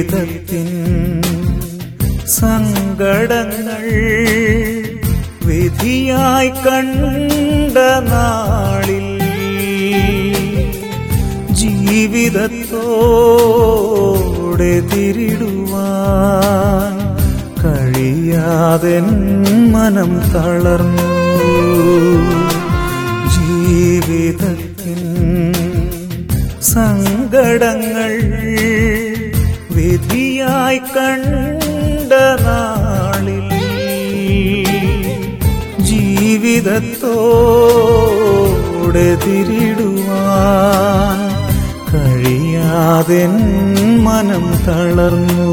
ജീവിതത്തിൻ സങ്കടങ്ങൾ വിധിയായി കണ്ട നാളിൽ ജീവിതത്തോടെ തിരിടുവാൻ കഴിയാതെ മനം തളർന്നു. ജീവിതത്തിൻ സങ്കടങ്ങൾ വിധിയായി കണ്ട നാളിൽ ജീവിതത്തോടെ തിരിടുവാൻ കഴിയാതെ മനം തളർന്നു.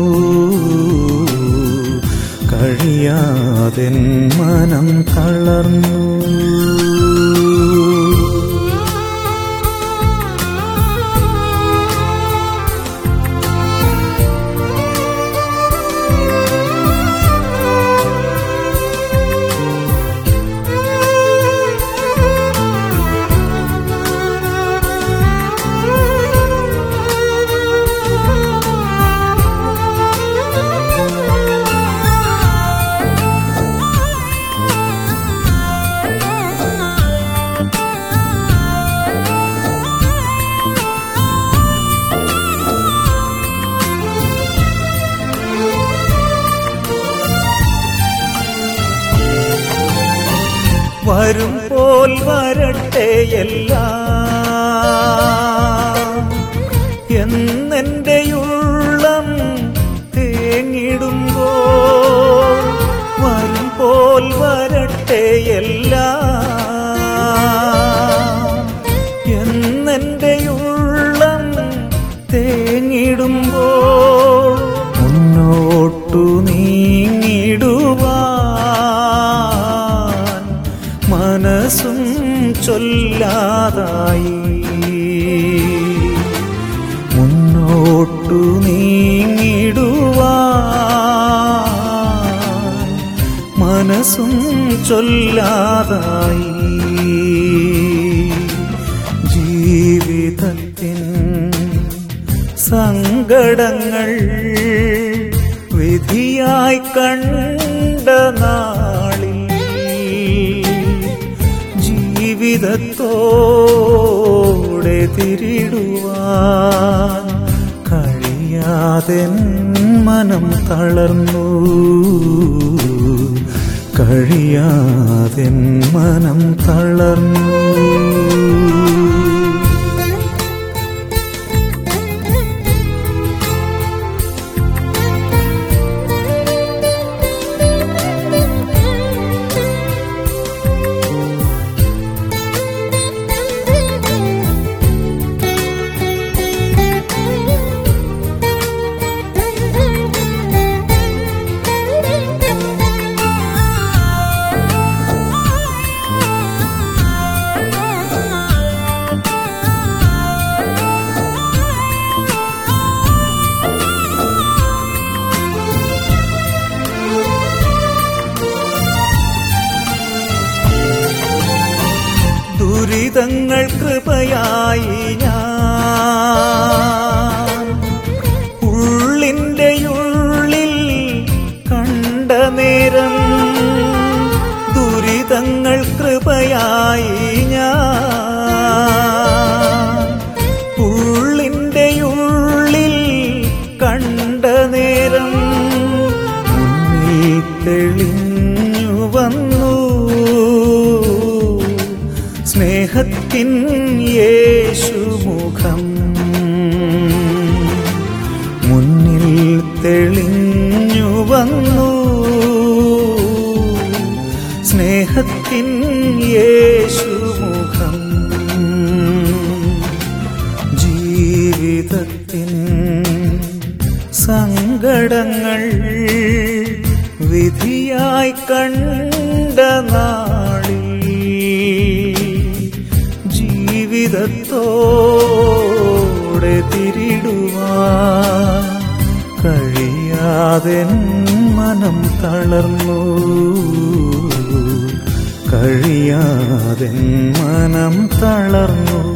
കഴിയാതെ മനം തളർന്നു. വരുമ്പോൾ വരട്ടെ എല്ലാം എന്നെൻ്റെ ഉള്ളം തേങ്ങിടുമ്പോൾ. വരുമ്പോൾ വരട്ടെ എല്ലാം എന്നെൻ്റെ ഉള്ളം തേങ്ങിടുമ്പോൾ. മുന്നോട്ടു നീങ്ങിടുവാൻ മനസ്സും ചൊല്ലാതായി. മുന്നോട്ടു നീങ്ങിടുവാൻ മനസ്സും ചൊല്ലാതായി. ജീവിതത്തിൻ സങ്കടങ്ങൾ വിധിയായി കണ്ട നാളിൽ ജീവിതത്തോടെ തിരിടുവാൻ കഴിയാതെ മനം തളർന്നു. കഴിയാതെ മനം തളർന്നു. ദുരിതങ്ങൾ കൃപയായി ഞാൻ ഉള്ളിൻ്റെ ഉള്ളിൽ കണ്ട നേരം. ദുരിതങ്ങൾ കൃപയായി ഞാൻ ഉള്ളിൻ്റെ ഉള്ളിൽ കണ്ട നേരം. മുന്നിൽ തെളിഞ്ഞു വന്നു സ്നേഹത്തിൻ യേശുമുഖം. മുന്നിൽ തെളിഞ്ഞു വന്നു സ്നേഹത്തിൻ യേശുമുഖം. ജീവിതത്തിൻ സങ്കടങ്ങൾ വിധിയായി കണ്ട നാളിൽ ജീവിതത്തോടെ തിരിടുവാൻ കഴിയാതെ മനം തളർന്നു. കഴിയാതെ മനം തളർന്നു.